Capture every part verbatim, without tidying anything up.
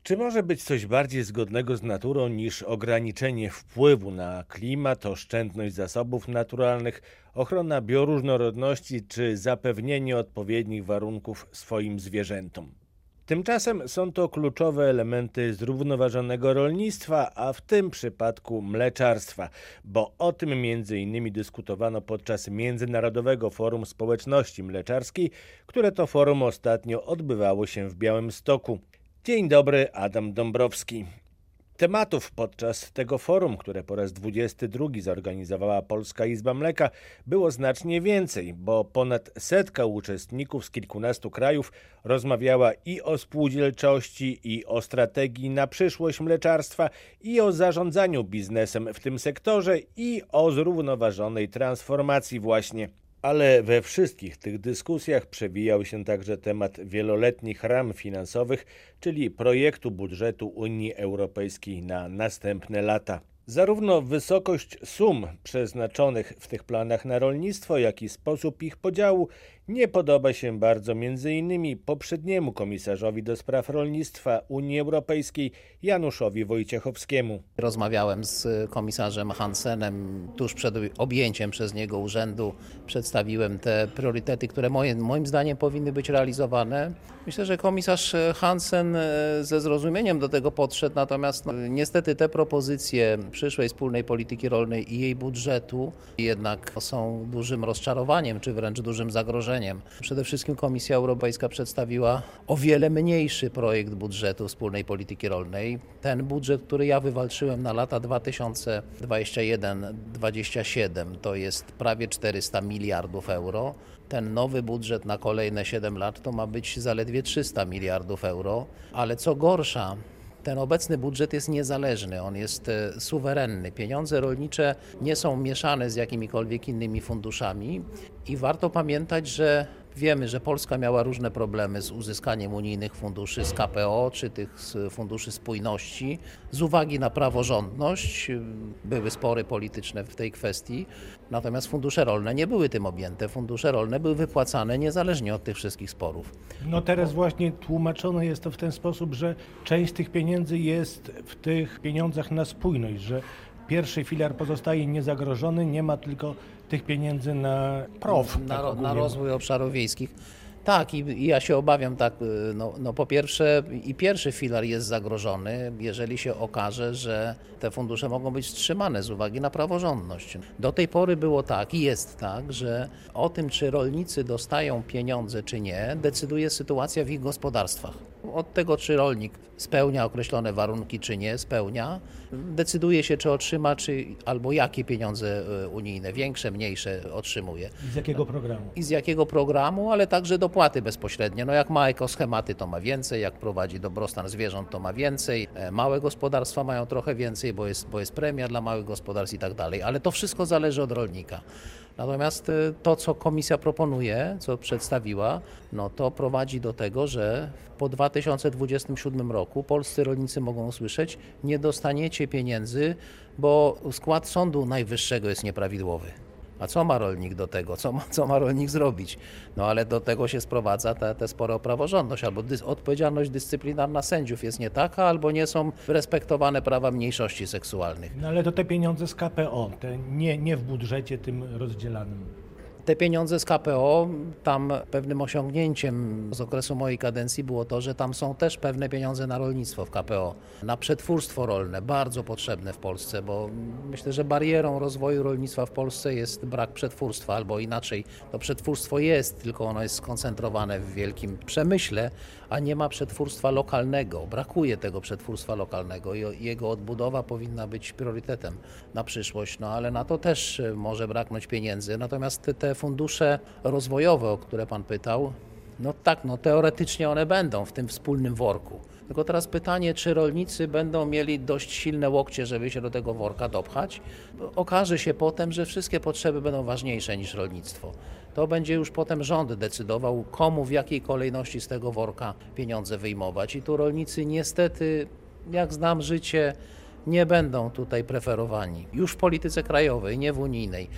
Czy może być coś bardziej zgodnego z naturą niż ograniczenie wpływu na klimat, oszczędność zasobów naturalnych, ochrona bioróżnorodności czy zapewnienie odpowiednich warunków swoim zwierzętom? Tymczasem są to kluczowe elementy zrównoważonego rolnictwa, a w tym przypadku mleczarstwa, bo o tym między innymi dyskutowano podczas Międzynarodowego Forum Społeczności Mleczarskiej, które to forum ostatnio odbywało się w Białymstoku. Dzień dobry, Adam Dąbrowski. Tematów podczas tego forum, które po raz dwudziesty drugi zorganizowała Polska Izba Mleka, było znacznie więcej, bo ponad setka uczestników z kilkunastu krajów rozmawiała i o spółdzielczości, i o strategii na przyszłość mleczarstwa, i o zarządzaniu biznesem w tym sektorze, i o zrównoważonej transformacji właśnie. Ale we wszystkich tych dyskusjach przewijał się także temat wieloletnich ram finansowych, czyli projektu budżetu Unii Europejskiej na następne lata. Zarówno wysokość sum przeznaczonych w tych planach na rolnictwo, jak i sposób ich podziału nie podoba się bardzo między innymi poprzedniemu komisarzowi do spraw rolnictwa Unii Europejskiej Januszowi Wojciechowskiemu. Rozmawiałem z komisarzem Hansenem tuż przed objęciem przez niego urzędu. Przedstawiłem te priorytety, które moim, moim zdaniem powinny być realizowane. Myślę, że komisarz Hansen ze zrozumieniem do tego podszedł, natomiast no, niestety te propozycje przyszłej wspólnej polityki rolnej i jej budżetu jednak są dużym rozczarowaniem, czy wręcz dużym zagrożeniem. Przede wszystkim Komisja Europejska przedstawiła o wiele mniejszy projekt budżetu wspólnej polityki rolnej. Ten budżet, który ja wywalczyłem na lata dwa tysiące dwudziesty pierwszy do dwudziestego siódmego, to jest prawie czterysta miliardów euro. Ten nowy budżet na kolejne siedem lat to ma być zaledwie trzysta miliardów euro, ale co gorsza, ten obecny budżet jest niezależny, on jest suwerenny. Pieniądze rolnicze nie są mieszane z jakimikolwiek innymi funduszami i warto pamiętać, że wiemy, że Polska miała różne problemy z uzyskaniem unijnych funduszy z K P O czy tych funduszy spójności. Z uwagi na praworządność były spory polityczne w tej kwestii, natomiast fundusze rolne nie były tym objęte. Fundusze rolne były wypłacane niezależnie od tych wszystkich sporów. No teraz właśnie tłumaczone jest to w ten sposób, że część tych pieniędzy jest w tych pieniądzach na spójność, że pierwszy filar pozostaje niezagrożony, nie ma tylko tych pieniędzy na P R O W. Na, tak na rozwój obszarów wiejskich. Tak, i, i ja się obawiam, tak, no, no po pierwsze i pierwszy filar jest zagrożony, jeżeli się okaże, że te fundusze mogą być wstrzymane z uwagi na praworządność. Do tej pory było tak i jest tak, że o tym, czy rolnicy dostają pieniądze, czy nie, decyduje sytuacja w ich gospodarstwach. Od tego, czy rolnik spełnia określone warunki, czy nie spełnia, decyduje się, czy otrzyma, czy albo jakie pieniądze unijne, większe, mniejsze otrzymuje. I z jakiego programu? I z jakiego programu, ale także dopłaty bezpośrednie. No jak ma ekoschematy, to ma więcej, jak prowadzi dobrostan zwierząt, to ma więcej. Małe gospodarstwa mają trochę więcej, bo jest, bo jest premia dla małych gospodarstw i tak dalej, ale to wszystko zależy od rolnika. Natomiast to, co komisja proponuje, co przedstawiła, no to prowadzi do tego, że po dwa tysiące dwudziestym siódmym roku polscy rolnicy mogą usłyszeć: nie dostaniecie pieniędzy, bo skład Sądu Najwyższego jest nieprawidłowy. A co ma rolnik do tego? Co ma, co ma rolnik zrobić? No ale do tego się sprowadza te, te spore o praworządność, albo dys, odpowiedzialność dyscyplinarna sędziów jest nie taka, albo nie są respektowane prawa mniejszości seksualnych. No ale to te pieniądze z K P O, te nie, nie w budżecie tym rozdzielanym. Te pieniądze z K P O, tam pewnym osiągnięciem z okresu mojej kadencji było to, że tam są też pewne pieniądze na rolnictwo w K P O, na przetwórstwo rolne, bardzo potrzebne w Polsce, bo myślę, że barierą rozwoju rolnictwa w Polsce jest brak przetwórstwa, albo inaczej, to przetwórstwo jest, tylko ono jest skoncentrowane w wielkim przemyśle, a nie ma przetwórstwa lokalnego. Brakuje tego przetwórstwa lokalnego i jego odbudowa powinna być priorytetem na przyszłość, no ale na to też może braknąć pieniędzy. Natomiast te fundusze rozwojowe, o które pan pytał, no tak, no teoretycznie one będą w tym wspólnym worku. Tylko teraz pytanie, czy rolnicy będą mieli dość silne łokcie, żeby się do tego worka dopchać? Okaże się potem, że wszystkie potrzeby będą ważniejsze niż rolnictwo. To będzie już potem rząd decydował, komu w jakiej kolejności z tego worka pieniądze wyjmować. I tu rolnicy niestety, jak znam życie, nie będą tutaj preferowani. Już w polityce krajowej, nie w unijnej.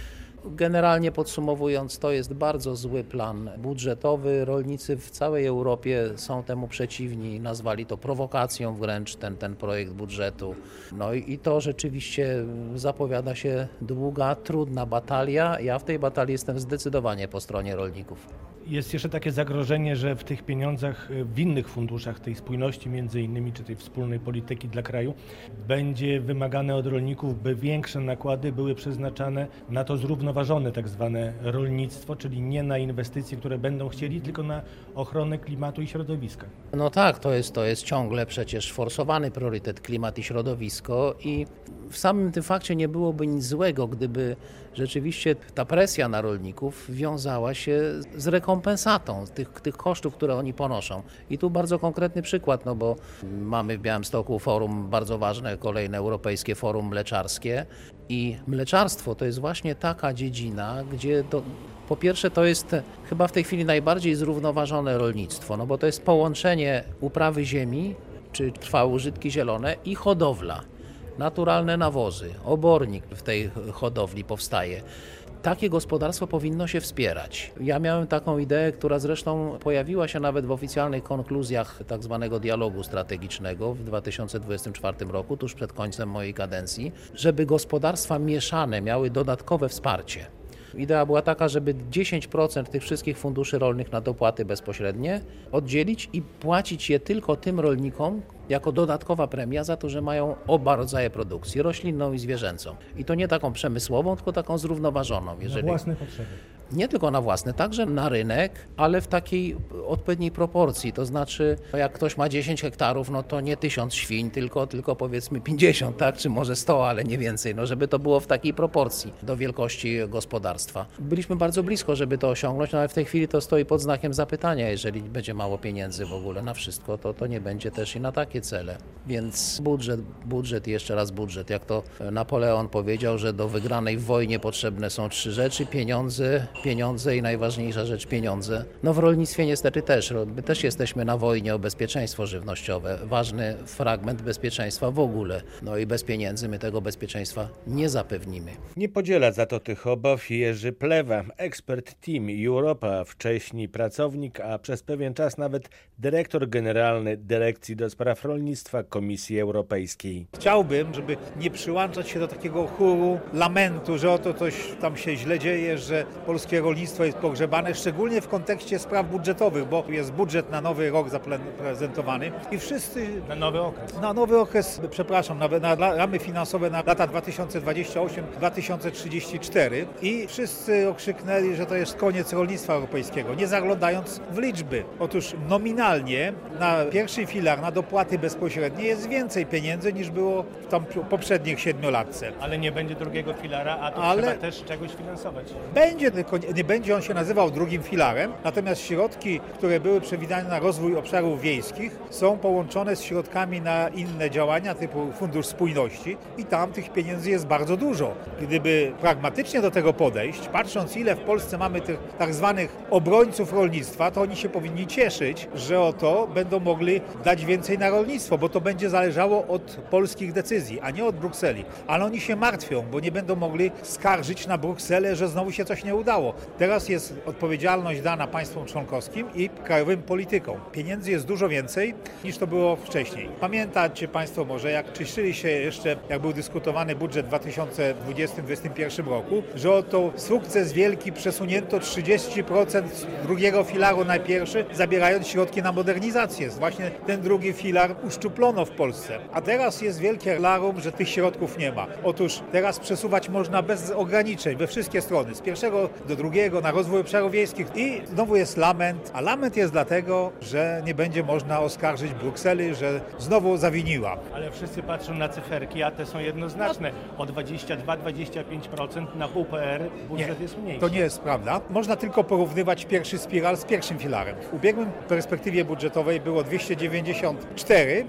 generalnie podsumowując, to jest bardzo zły plan budżetowy. Rolnicy w całej Europie są temu przeciwni, nazwali to prowokacją wręcz ten, ten projekt budżetu. No i, i to rzeczywiście zapowiada się długa, trudna batalia. Ja w tej batalii jestem zdecydowanie po stronie rolników. Jest jeszcze takie zagrożenie, że w tych pieniądzach, w innych funduszach tej spójności między innymi, czy tej wspólnej polityki dla kraju, będzie wymagane od rolników, by większe nakłady były przeznaczane na to zrównoważone tak zwane rolnictwo, czyli nie na inwestycje, które będą chcieli, tylko na ochronę klimatu i środowiska. No tak, to jest, to jest ciągle przecież forsowany priorytet klimat i środowisko i w samym tym fakcie nie byłoby nic złego, gdyby rzeczywiście ta presja na rolników wiązała się z rekompensatą tych, tych kosztów, które oni ponoszą. I tu bardzo konkretny przykład, no bo mamy w Białymstoku forum bardzo ważne, kolejne europejskie forum mleczarskie i mleczarstwo to jest właśnie taka dziedzina, gdzie to, po pierwsze to jest chyba w tej chwili najbardziej zrównoważone rolnictwo, no bo to jest połączenie uprawy ziemi, czy trwałe użytki zielone i hodowla. Naturalne nawozy, obornik w tej hodowli powstaje. Takie gospodarstwo powinno się wspierać. Ja miałem taką ideę, która zresztą pojawiła się nawet w oficjalnych konkluzjach tak zwanego dialogu strategicznego w dwa tysiące dwudziestym czwartym roku, tuż przed końcem mojej kadencji, żeby gospodarstwa mieszane miały dodatkowe wsparcie. Idea była taka, żeby dziesięć procent tych wszystkich funduszy rolnych na dopłaty bezpośrednie oddzielić i płacić je tylko tym rolnikom jako dodatkowa premia za to, że mają oba rodzaje produkcji, roślinną i zwierzęcą. I to nie taką przemysłową, tylko taką zrównoważoną. Jeżeli... Na własne potrzeby. Nie tylko na własne, także na rynek, ale w takiej odpowiedniej proporcji. To znaczy, jak ktoś ma dziesięć hektarów, no to nie tysiąc świń, tylko, tylko powiedzmy pięćdziesiąt, tak? Czy może sto, ale nie więcej. No żeby to było w takiej proporcji do wielkości gospodarstwa. Byliśmy bardzo blisko, żeby to osiągnąć, no ale w tej chwili to stoi pod znakiem zapytania. Jeżeli będzie mało pieniędzy w ogóle na wszystko, to, to nie będzie też i na takie cele. Więc budżet, budżet i jeszcze raz budżet. Jak to Napoleon powiedział, że do wygranej w wojnie potrzebne są trzy rzeczy: pieniądze, pieniądze i najważniejsza rzecz pieniądze. No w rolnictwie niestety też. My też jesteśmy na wojnie o bezpieczeństwo żywnościowe. Ważny fragment bezpieczeństwa w ogóle. No i bez pieniędzy my tego bezpieczeństwa nie zapewnimy. Nie podziela za to tych obaw Jerzy Plewa, ekspert Team Europa, wcześniej pracownik, a przez pewien czas nawet dyrektor generalny Dyrekcji do Spraw Rolnictwa Komisji Europejskiej. Chciałbym, żeby nie przyłączać się do takiego chóru lamentu, że oto coś tam się źle dzieje, że polskie rolnictwo jest pogrzebane, szczególnie w kontekście spraw budżetowych, bo jest budżet na nowy rok zaprezentowany i wszyscy... Na nowy okres. Na nowy okres, przepraszam, na, na ramy finansowe na lata dwa tysiące dwudziesty ósmy do dwa tysiące trzydziestego czwartego i wszyscy okrzyknęli, że to jest koniec rolnictwa europejskiego, nie zaglądając w liczby. Otóż nominalnie na pierwszy filar, na dopłaty bezpośrednie jest więcej pieniędzy niż było w tam poprzednich siedmiolatce. Ale nie będzie drugiego filara, a to Ale... trzeba też czegoś finansować. Będzie, tylko nie będzie on się nazywał drugim filarem, natomiast środki, które były przewidziane na rozwój obszarów wiejskich, są połączone z środkami na inne działania typu Fundusz Spójności i tam tych pieniędzy jest bardzo dużo. Gdyby pragmatycznie do tego podejść, patrząc ile w Polsce mamy tych tak zwanych obrońców rolnictwa, to oni się powinni cieszyć, że oto będą mogli dać więcej na rolnictwo, bo to będzie zależało od polskich decyzji, a nie od Brukseli. Ale oni się martwią, bo nie będą mogli skarżyć na Brukselę, że znowu się coś nie udało. Teraz jest odpowiedzialność dana państwom członkowskim i krajowym politykom. Pieniędzy jest dużo więcej niż to było wcześniej. Pamiętacie Państwo może, jak czyścili się jeszcze, jak był dyskutowany budżet w dwa tysiące dwudziestym do dwa tysiące dwudziestego pierwszego roku, że oto sukces wielki, przesunięto trzydzieści procent z drugiego filaru na pierwszy, zabierając środki na modernizację. Właśnie ten drugi filar uszczuplono w Polsce. A teraz jest wielkie larum, że tych środków nie ma. Otóż teraz przesuwać można bez ograniczeń we wszystkie strony. Z pierwszego do drugiego na rozwój obszarów wiejskich i znowu jest lament, a lament jest dlatego, że nie będzie można oskarżyć Brukseli, że znowu zawiniła. Ale wszyscy patrzą na cyferki, a te są jednoznaczne. O dwadzieścia dwa do dwudziestu pięciu procent na W P R budżet nie, jest mniejszy. To nie jest prawda. Można tylko porównywać pierwszy spiral z pierwszym filarem. W ubiegłym perspektywie budżetowej było dwieście dziewięćdziesiąt cztery na pierwszy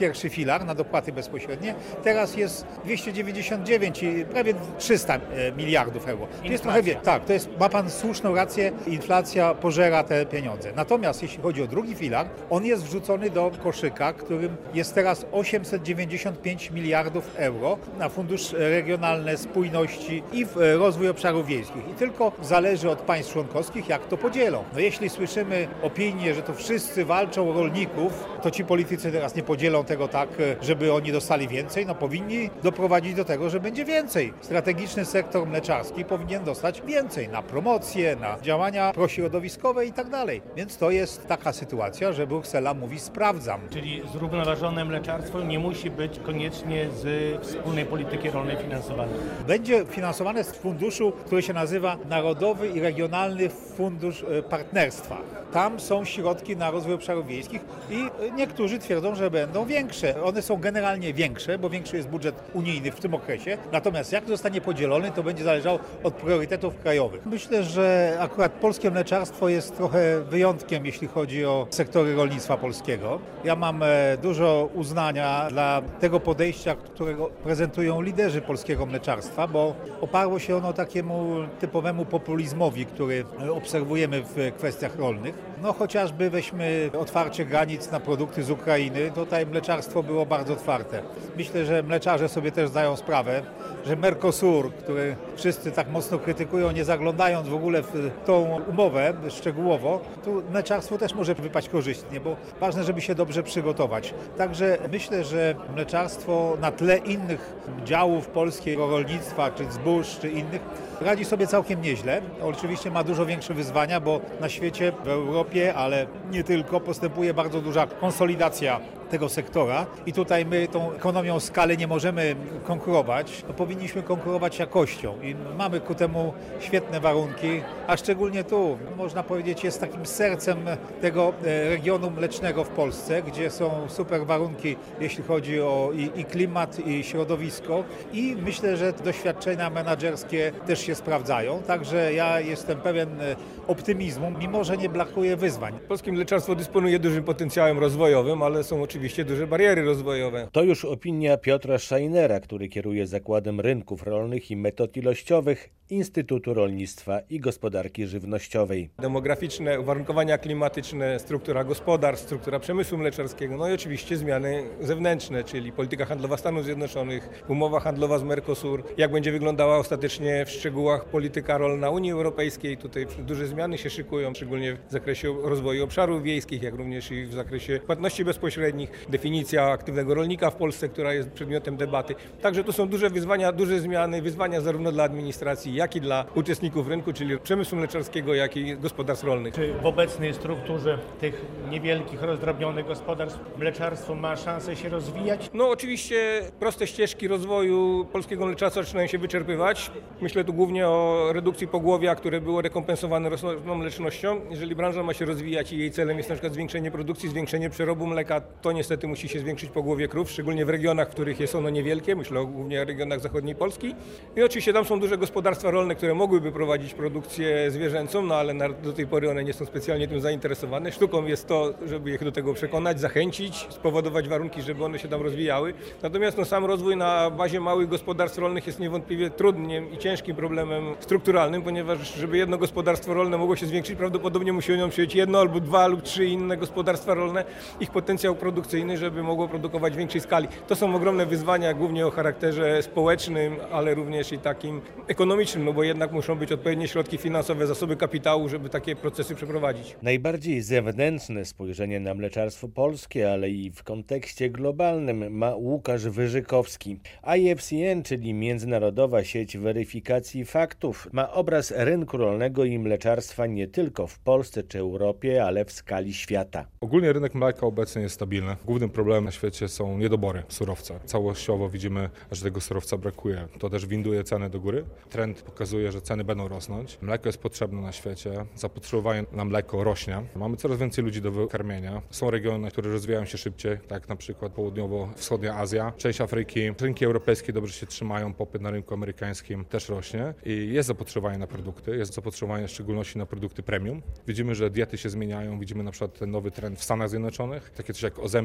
pierwszy filar na dopłaty bezpośrednie, teraz jest dwieście dziewięćdziesiąt dziewięć, prawie trzysta miliardów euro. To jest trochę, tak, to jest, ma pan słuszną rację, inflacja pożera te pieniądze. Natomiast jeśli chodzi o drugi filar, on jest wrzucony do koszyka, którym jest teraz osiemset dziewięćdziesiąt pięć miliardów euro na fundusz regionalny, spójności i w rozwój obszarów wiejskich. I tylko zależy od państw członkowskich, jak to podzielą. No jeśli słyszymy opinię, że to wszyscy walczą o rolników, to ci politycy teraz nie podzielą tego tak, żeby oni dostali więcej, no powinni doprowadzić do tego, że będzie więcej. Strategiczny sektor mleczarski powinien dostać więcej na promocję, na działania prośrodowiskowe i tak dalej. Więc to jest taka sytuacja, że Bruksela mówi sprawdzam. Czyli zrównoważone mleczarstwo nie musi być koniecznie z wspólnej polityki rolnej finansowane. Będzie finansowane z funduszu, który się nazywa Narodowy i Regionalny Fundusz Partnerstwa. Tam są środki na rozwój obszarów wiejskich i niektórzy twierdzą, że będą większe. One są generalnie większe, bo większy jest budżet unijny w tym okresie. Natomiast jak zostanie podzielony, to będzie zależało od priorytetów krajowych. Myślę, że akurat polskie mleczarstwo jest trochę wyjątkiem, jeśli chodzi o sektory rolnictwa polskiego. Ja mam dużo uznania dla tego podejścia, którego prezentują liderzy polskiego mleczarstwa, bo oparło się ono takiemu typowemu populizmowi, który obserwujemy w kwestiach rolnych. No chociażby weźmy otwarcie granic na produkty z Ukrainy, tutaj mleczarstwo było bardzo otwarte. Myślę, że mleczarze sobie też zdają sprawę, że Mercosur, który wszyscy tak mocno krytykują, nie zaglądając w ogóle w tą umowę szczegółowo, tu mleczarstwo też może wypaść korzystnie, bo ważne, żeby się dobrze przygotować. Także myślę, że mleczarstwo na tle innych działów polskiego rolnictwa, czy zbóż, czy innych, radzi sobie całkiem nieźle. Oczywiście ma dużo większe wyzwania, bo na świecie, w Europie, ale nie tylko, postępuje bardzo duża konsolidacja tego sektora i tutaj my tą ekonomią skali nie możemy konkurować, no powinniśmy konkurować jakością i mamy ku temu świetne warunki, a szczególnie tu, można powiedzieć, jest takim sercem tego regionu mlecznego w Polsce, gdzie są super warunki, jeśli chodzi o i, i klimat, i środowisko i myślę, że doświadczenia menadżerskie też się sprawdzają, także ja jestem pełen optymizmu, mimo że nie brakuje wyzwań. Polskie mleczarstwo dysponuje dużym potencjałem rozwojowym, ale są oczywiście duże bariery rozwojowe. To już opinia Piotra Szajnera, który kieruje Zakładem Rynków Rolnych i Metod Ilościowych Instytutu Rolnictwa i Gospodarki Żywnościowej. Demograficzne, uwarunkowania klimatyczne, struktura gospodarstw, struktura przemysłu mleczarskiego, no i oczywiście zmiany zewnętrzne, czyli polityka handlowa Stanów Zjednoczonych, umowa handlowa z Mercosur, jak będzie wyglądała ostatecznie w szczegółach polityka rolna Unii Europejskiej. Tutaj duże zmiany się szykują, szczególnie w zakresie rozwoju obszarów wiejskich, jak również i w zakresie płatności bezpośrednich, definicja aktywnego rolnika w Polsce, która jest przedmiotem debaty. Także to są duże wyzwania, duże zmiany, wyzwania zarówno dla administracji, jak i dla uczestników rynku, czyli przemysłu mleczarskiego, jak i gospodarstw rolnych. Czy w obecnej strukturze tych niewielkich, rozdrobnionych gospodarstw mleczarstwo ma szansę się rozwijać? No oczywiście proste ścieżki rozwoju polskiego mleczarstwa zaczynają się wyczerpywać. Myślę tu głównie o redukcji pogłowia, które było rekompensowane rosnącą mlecznością. Jeżeli branża ma się rozwijać i jej celem jest na przykład zwiększenie produkcji, zwiększenie przerobu mleka, to niestety musi się zwiększyć pogłowie krów, szczególnie w regionach, w których jest ono niewielkie, myślę o głównie regionach zachodniej Polski. I oczywiście tam są duże gospodarstwa rolne, które mogłyby prowadzić produkcję zwierzęcą, no ale na, do tej pory one nie są specjalnie tym zainteresowane. Sztuką jest to, żeby ich do tego przekonać, zachęcić, spowodować warunki, żeby one się tam rozwijały. Natomiast no, sam rozwój na bazie małych gospodarstw rolnych jest niewątpliwie trudnym i ciężkim problemem strukturalnym, ponieważ żeby jedno gospodarstwo rolne mogło się zwiększyć, prawdopodobnie musi ją przyjąć jedno albo dwa lub trzy inne gospodarstwa rolne, ich potencjał produkcyjny, żeby mogło produkować w większej skali. To są ogromne wyzwania, głównie o charakterze społecznym, ale również i takim ekonomicznym, no bo jednak muszą być odpowiednie środki finansowe, zasoby kapitału, żeby takie procesy przeprowadzić. Najbardziej zewnętrzne spojrzenie na mleczarstwo polskie, ale i w kontekście globalnym ma Łukasz Wyżykowski. I F C N, czyli Międzynarodowa Sieć Weryfikacji Faktów, ma obraz rynku rolnego i mleczarstwa nie tylko w Polsce czy Europie, ale w skali świata. Ogólnie rynek mleka obecnie jest stabilny. Głównym problemem na świecie są niedobory surowca. Całościowo widzimy, że tego surowca brakuje. To też winduje ceny do góry. Trend pokazuje, że ceny będą rosnąć. Mleko jest potrzebne na świecie. Zapotrzebowanie na mleko rośnie. Mamy coraz więcej ludzi do wykarmienia. Są regiony, które rozwijają się szybciej, tak jak na przykład południowo-wschodnia Azja. Część Afryki, rynki europejskie dobrze się trzymają, popyt na rynku amerykańskim też rośnie i jest zapotrzebowanie na produkty. Jest zapotrzebowanie w szczególności na produkty premium. Widzimy, że diety się zmieniają. Widzimy na przykład ten nowy trend w Stanach Zjednoczonych, takie coś jak Ozempic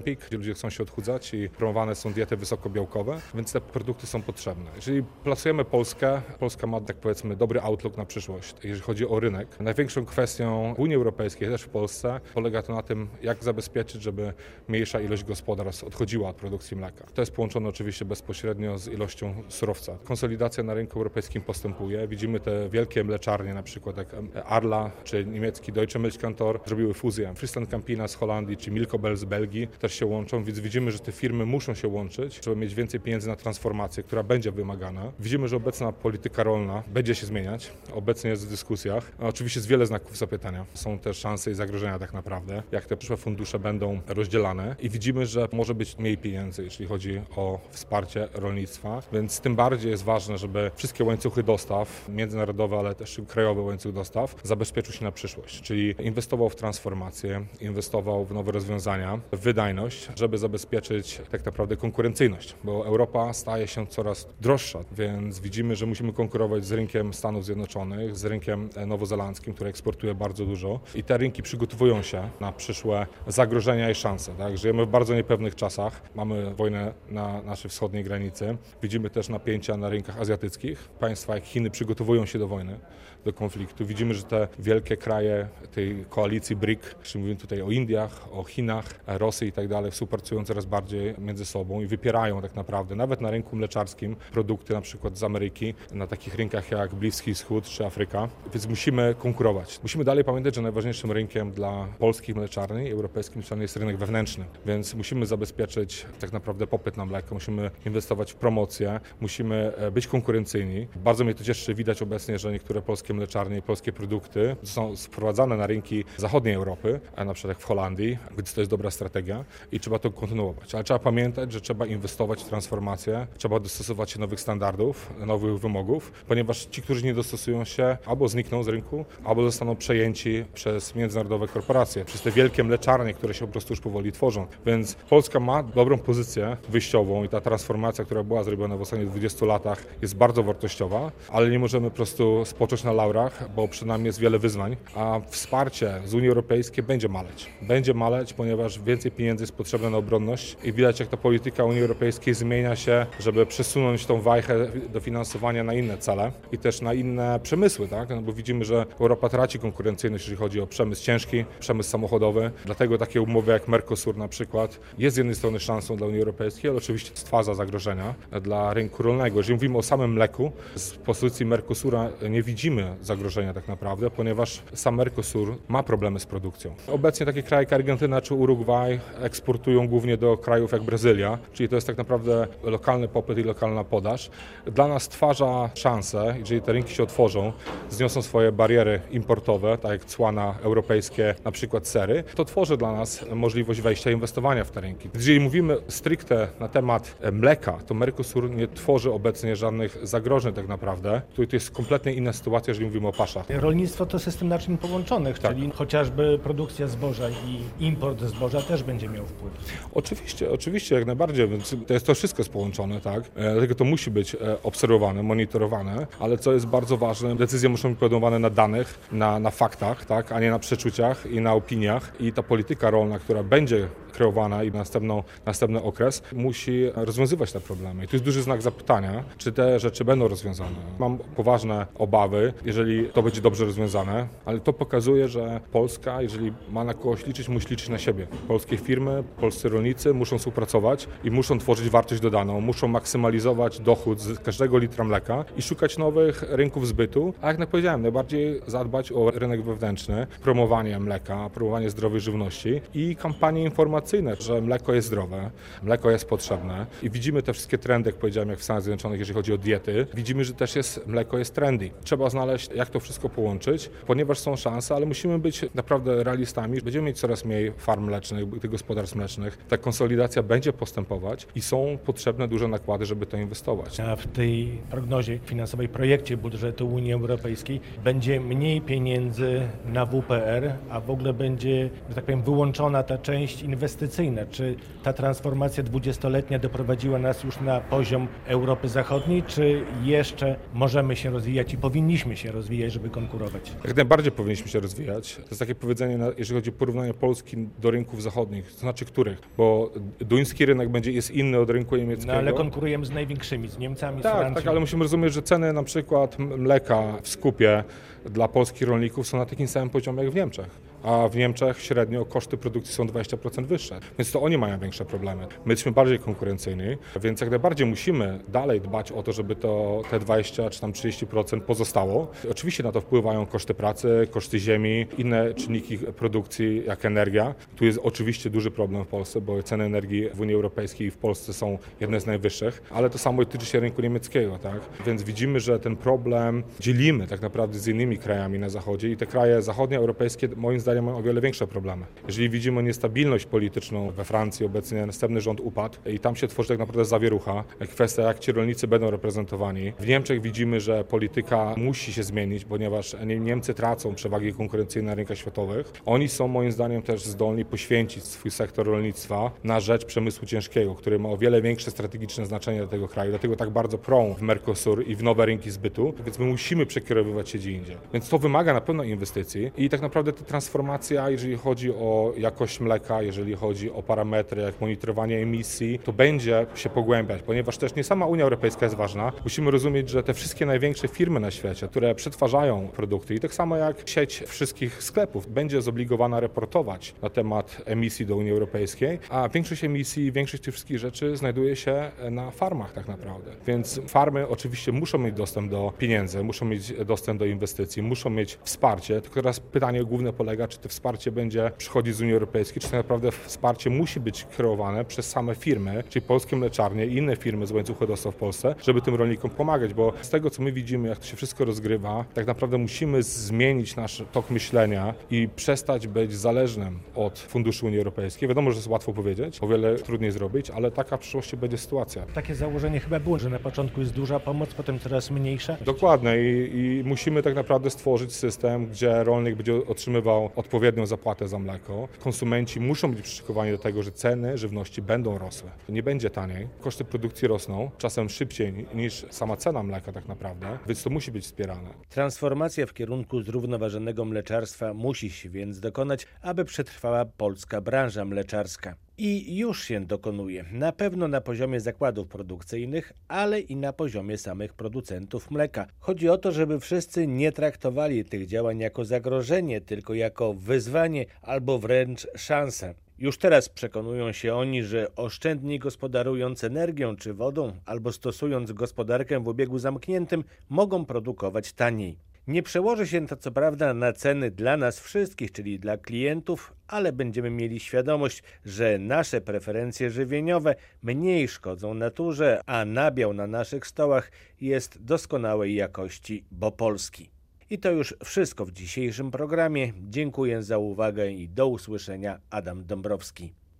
Ozempic, gdzie ludzie chcą się odchudzać i promowane są diety wysokobiałkowe, więc te produkty są potrzebne. Jeżeli plasujemy Polskę, Polska ma, tak powiedzmy, dobry outlook na przyszłość, jeżeli chodzi o rynek. Największą kwestią w Unii Europejskiej, też w Polsce, polega to na tym, jak zabezpieczyć, żeby mniejsza ilość gospodarstw odchodziła od produkcji mleka. To jest połączone oczywiście bezpośrednio z ilością surowca. Konsolidacja na rynku europejskim postępuje. Widzimy te wielkie mleczarnie, na przykład jak Arla czy niemiecki Deutsche Milchkantor, zrobiły fuzję. Friesland Campina z Holandii czy Milkobel z Belgii też się łączą, więc widzimy, że te firmy muszą się łączyć, żeby mieć więcej pieniędzy na transformację, która będzie wymagana. Widzimy, że obecna polityka rolna będzie się zmieniać. Obecnie jest w dyskusjach. Oczywiście jest wiele znaków zapytania. Są też szanse i zagrożenia tak naprawdę, jak te przyszłe fundusze będą rozdzielane i widzimy, że może być mniej pieniędzy, jeśli chodzi o wsparcie rolnictwa, więc tym bardziej jest ważne, żeby wszystkie łańcuchy dostaw, międzynarodowe, ale też krajowy łańcuch dostaw, zabezpieczył się na przyszłość, czyli inwestował w transformację, inwestował w nowe rozwiązania, w wydajność, żeby zabezpieczyć tak naprawdę konkurencyjność, bo Europa staje się coraz droższa, więc widzimy, że musimy konkurować z rynkiem Stanów Zjednoczonych, z rynkiem nowozelandzkim, który eksportuje bardzo dużo i te rynki przygotowują się na przyszłe zagrożenia i szanse. Tak? Żyjemy w bardzo niepewnych czasach, mamy wojnę na naszej wschodniej granicy, widzimy też napięcia na rynkach azjatyckich. Państwa jak Chiny przygotowują się do wojny, do konfliktu. Widzimy, że te wielkie kraje tej koalicji B R I C, czyli mówimy tutaj o Indiach, o Chinach, Rosji i tak dalej, współpracują coraz bardziej między sobą i wypierają tak naprawdę, nawet na rynku mleczarskim, produkty na przykład z Ameryki, na takich rynkach jak Bliski Wschód czy Afryka, więc musimy konkurować. Musimy dalej pamiętać, że najważniejszym rynkiem dla polskich mleczarni i europejskich mleczarni jest rynek wewnętrzny, więc musimy zabezpieczyć tak naprawdę popyt na mleko, musimy inwestować w promocję, musimy być konkurencyjni. Bardzo mnie to cieszy, widać obecnie, że niektóre polskie mleczarnie i polskie produkty są sprowadzane na rynki zachodniej Europy, a na przykład w Holandii, więc to jest dobra strategia i trzeba to kontynuować. Ale trzeba pamiętać, że trzeba inwestować w transformację, trzeba dostosować się do nowych standardów, nowych wymogów, ponieważ ci, którzy nie dostosują się, albo znikną z rynku, albo zostaną przejęci przez międzynarodowe korporacje, przez te wielkie mleczarnie, które się po prostu już powoli tworzą. Więc Polska ma dobrą pozycję wyjściową i ta transformacja, która była zrobiona w ostatnich dwudziestu latach, jest bardzo wartościowa, ale nie możemy po prostu spocząć na laurach, bo przed nami jest wiele wyzwań, a wsparcie z Unii Europejskiej będzie maleć. Będzie maleć, ponieważ więcej pieniędzy jest potrzebne na obronność i widać, jak ta polityka Unii Europejskiej zmienia się, żeby przesunąć tą wajchę dofinansowania na inne cele i też na inne przemysły, tak? No bo widzimy, że Europa traci konkurencyjność, jeżeli chodzi o przemysł ciężki, przemysł samochodowy. Dlatego takie umowy jak Mercosur na przykład jest z jednej strony szansą dla Unii Europejskiej, ale oczywiście stwarza zagrożenia dla rynku rolnego. Jeżeli mówimy o samym mleku, z pozycji Mercosura nie widzimy zagrożenia tak naprawdę, ponieważ sam Mercosur ma problemy z produkcją. Obecnie takie kraje jak Argentyna czy Urugwaj eksportują głównie do krajów jak Brazylia, czyli to jest tak naprawdę lokalny popyt i lokalna podaż. Dla nas stwarza szansę, jeżeli te rynki się otworzą, zniosą swoje bariery importowe, tak jak cła na europejskie, na przykład sery, to tworzy dla nas możliwość wejścia i inwestowania w te rynki. Jeżeli mówimy stricte na temat mleka, to Mercosur nie tworzy obecnie żadnych zagrożeń tak naprawdę. Tu to jest kompletnie inna sytuacja, jeżeli mówimy o paszach. Rolnictwo to system naczyń połączonych, tak. Czyli chociażby produkcja zboża i import zboża też będzie miał wpływ. Oczywiście, oczywiście, jak najbardziej, więc to jest to wszystko jest połączone, tak? Dlatego to musi być obserwowane, monitorowane, ale co jest bardzo ważne, decyzje muszą być podejmowane na danych, na, na faktach, tak? A nie na przeczuciach i na opiniach i ta polityka rolna, która będzie kreowana i następną, następny okres musi rozwiązywać te problemy. I tu jest duży znak zapytania, czy te rzeczy będą rozwiązane. Mam poważne obawy, jeżeli to będzie dobrze rozwiązane, ale to pokazuje, że Polska, jeżeli ma na kogoś liczyć, musi liczyć na siebie. Polskie firmy, polscy rolnicy muszą współpracować i muszą tworzyć wartość dodaną, muszą maksymalizować dochód z każdego litra mleka i szukać nowych rynków zbytu, a jak jak powiedziałem, najbardziej zadbać o rynek wewnętrzny, promowanie mleka, promowanie zdrowej żywności i kampanie informacyjne, że mleko jest zdrowe, mleko jest potrzebne i widzimy te wszystkie trendy, jak powiedziałem, jak w Stanach Zjednoczonych, jeżeli chodzi o diety, widzimy, że też jest mleko jest trendy. Trzeba znaleźć, jak to wszystko połączyć, ponieważ są szanse, ale musimy być naprawdę realistami. Będziemy mieć coraz mniej farm mlecznych, tych gospodarstw mlecznych. Ta konsolidacja będzie postępować i są potrzebne duże nakłady, żeby to inwestować. A w tej prognozie finansowej, projekcie budżetu Unii Europejskiej będzie mniej pieniędzy na W P R, a w ogóle będzie, że tak powiem, wyłączona ta część inwestycyjna. Czy ta transformacja dwudziestoletnia doprowadziła nas już na poziom Europy Zachodniej, czy jeszcze możemy się rozwijać i powinniśmy się rozwijać, żeby konkurować? Jak najbardziej powinniśmy się rozwijać. To jest takie powiedzenie, jeżeli chodzi o porównanie Polski do rynków zachodnich. To znaczy których, bo duński rynek będzie jest inny od rynku niemieckiego. No ale konkurujemy z największymi, z Niemcami, z Tak, Francją. tak, ale musimy rozumieć, że ceny na przykład mleka w skupie dla polskich rolników są na takim samym poziomie jak w Niemczech. A w Niemczech średnio koszty produkcji są dwadzieścia procent wyższe, więc to oni mają większe problemy. My jesteśmy bardziej konkurencyjni, więc jak najbardziej musimy dalej dbać o to, żeby to te dwadzieścia czy tam trzydzieści procent pozostało. Oczywiście na to wpływają koszty pracy, koszty ziemi, inne czynniki produkcji jak energia. Tu jest oczywiście duży problem w Polsce, bo ceny energii w Unii Europejskiej i w Polsce są jedne z najwyższych, ale to samo tyczy się rynku niemieckiego, tak? Więc widzimy, że ten problem dzielimy tak naprawdę z innymi krajami na zachodzie i te kraje zachodnioeuropejskie moim zdaniem mają o wiele większe problemy. Jeżeli widzimy niestabilność polityczną we Francji, obecnie następny rząd upadł i tam się tworzy tak naprawdę zawierucha, kwestia jak ci rolnicy będą reprezentowani. W Niemczech widzimy, że polityka musi się zmienić, ponieważ Niemcy tracą przewagi konkurencyjne na rynkach światowych. Oni są moim zdaniem też zdolni poświęcić swój sektor rolnictwa na rzecz przemysłu ciężkiego, który ma o wiele większe strategiczne znaczenie dla tego kraju, dlatego tak bardzo prą w Mercosur i w nowe rynki zbytu, więc my musimy przekierowywać się gdzie indziej. Więc to wymaga na pewno inwestycji i tak naprawdę te transformacje, jeżeli chodzi o jakość mleka, jeżeli chodzi o parametry jak monitorowanie emisji, to będzie się pogłębiać, ponieważ też nie sama Unia Europejska jest ważna. Musimy rozumieć, że te wszystkie największe firmy na świecie, które przetwarzają produkty i tak samo jak sieć wszystkich sklepów będzie zobligowana raportować na temat emisji do Unii Europejskiej, a większość emisji, większość tych wszystkich rzeczy znajduje się na farmach tak naprawdę. Więc farmy oczywiście muszą mieć dostęp do pieniędzy, muszą mieć dostęp do inwestycji, muszą mieć wsparcie, tylko teraz pytanie główne polega, czy to wsparcie będzie przychodzić z Unii Europejskiej, czy tak naprawdę wsparcie musi być kreowane przez same firmy, czyli polskie mleczarnie i inne firmy z łańcucha dostaw w Polsce, żeby tym rolnikom pomagać, bo z tego, co my widzimy, jak to się wszystko rozgrywa, tak naprawdę musimy zmienić nasz tok myślenia i przestać być zależnym od funduszy Unii Europejskiej. Wiadomo, że jest łatwo powiedzieć, o wiele trudniej zrobić, ale taka w przyszłości będzie sytuacja. Takie założenie chyba było, że na początku jest duża pomoc, potem coraz mniejsza. Dokładnie i, i musimy tak naprawdę stworzyć system, gdzie rolnik będzie otrzymywał odpowiednią zapłatę za mleko. Konsumenci muszą być przyszykowani do tego, że ceny żywności będą rosły. Nie będzie taniej, koszty produkcji rosną, czasem szybciej niż sama cena mleka tak naprawdę, więc to musi być wspierane. Transformacja w kierunku zrównoważonego mleczarstwa musi się więc dokonać, aby przetrwała polska branża mleczarska. I już się dokonuje, na pewno na poziomie zakładów produkcyjnych, ale i na poziomie samych producentów mleka. Chodzi o to, żeby wszyscy nie traktowali tych działań jako zagrożenie, tylko jako wyzwanie albo wręcz szansę. Już teraz przekonują się oni, że oszczędniej gospodarując energią czy wodą albo stosując gospodarkę w obiegu zamkniętym, mogą produkować taniej. Nie przełoży się to co prawda na ceny dla nas wszystkich, czyli dla klientów, ale będziemy mieli świadomość, że nasze preferencje żywieniowe mniej szkodzą naturze, a nabiał na naszych stołach jest doskonałej jakości, bo polski. I to już wszystko w dzisiejszym programie. Dziękuję za uwagę i do usłyszenia. Adam Dąbrowski.